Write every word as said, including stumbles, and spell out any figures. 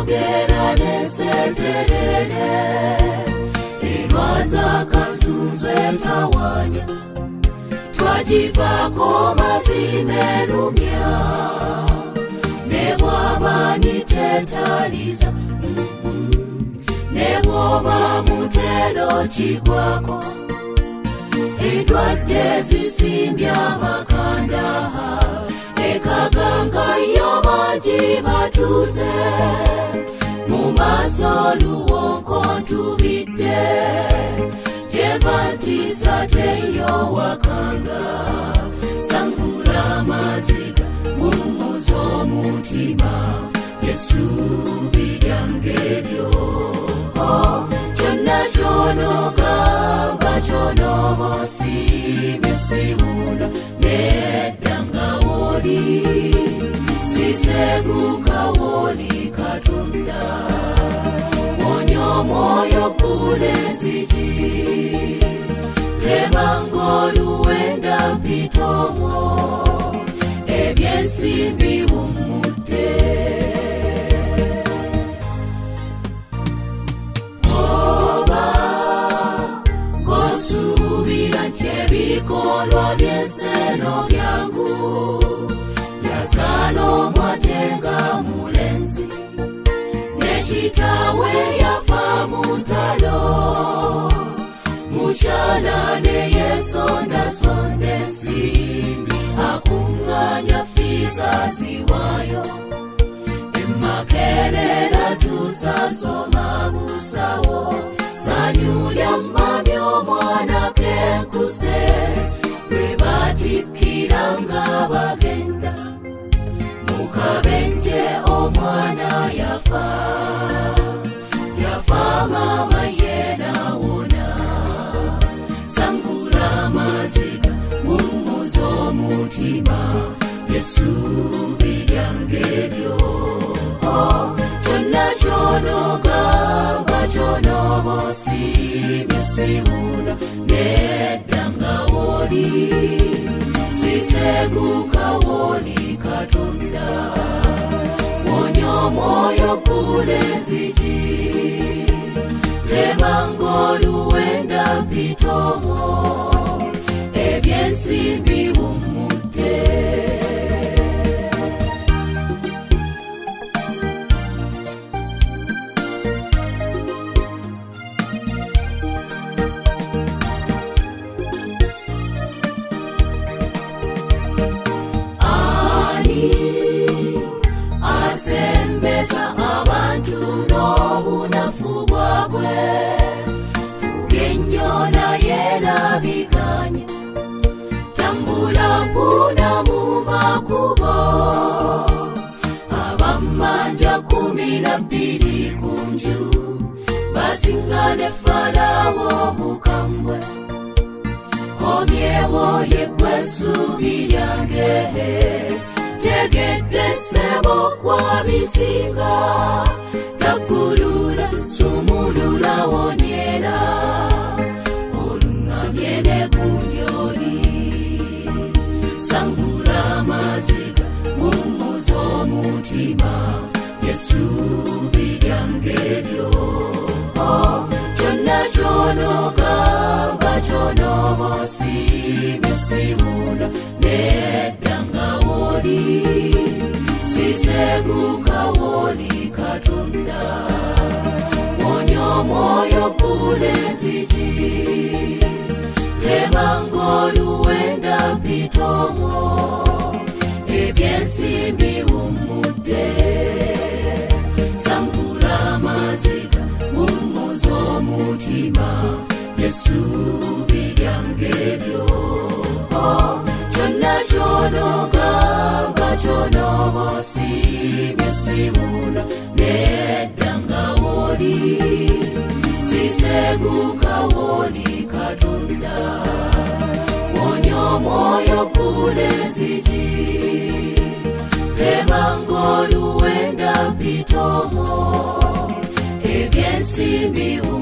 Yogera neseterere Irwaza kanzunzwe tawanya Twajivako mazimerumya Nebwaba nitetaliza Nebwoba mutero chigwako Edwadde zisimbya makanda Ekaganga yomaji batuze Mumaso luwonko ntubidde Jevantisa teyo wakanga Sankura maziga mumuzo mutima Yesu bidyangelyo Oh, chonna chono gamba chono bosi Mesiuna nedanga woli Siseguka woli katonda Onyo moyo kule ziji Temangolu wenda mpitomo Ebyensimbi umude Bikolwa byenseno byangu Yazano mwatenga mulenzi Nechitawe yafa mutalo Muchana ne yesonda sondesi Akunganya fiza ziwayo Emakerera tusasoma busawo Sanyulya mamyo mwana kekuse Webatikiranga bagenda Mukabenje omwana yafa Yafa mama yena wona Sangura maziga mumuzo mutima Yesu bidyangelyo Oh, chonna chono gamba chono bosi Mesiuna nedanga woli Siseguka woli katonda Onyo moyo kule ziji Temangolu wenda mpitomo Ebyensimbi umude Asembeza abantu n'obunafu bwabwe Fugenyo na yena biganya Tambula mpuna mu makubo Abamanja kumi na bbiri kunju Basingane Farawo mukambwe Komyewo yegwe ssubi lyange Tegedde sebo kwa bisinga Takulula sumulula wonyera Olungamye ne kundyoli Sangura maziga mumuzo mutima Yesu bidyangelyo Oh, chonna chono gamba chono bosi Mesiuna nedanga woli Siseguka woli katonda Onyo moyo kule ziji Temangolu wenda mpitomo Ebyensimbi umude Sangura maziga mumuzo mutima Yesu bidyangelyo Oh, chonna chono gamba chono bosi Mesiuna nedanga woli Siseguka woli katonda Onyo moyo kule ziji Temangolu wenda mpitomo Ebyensimbi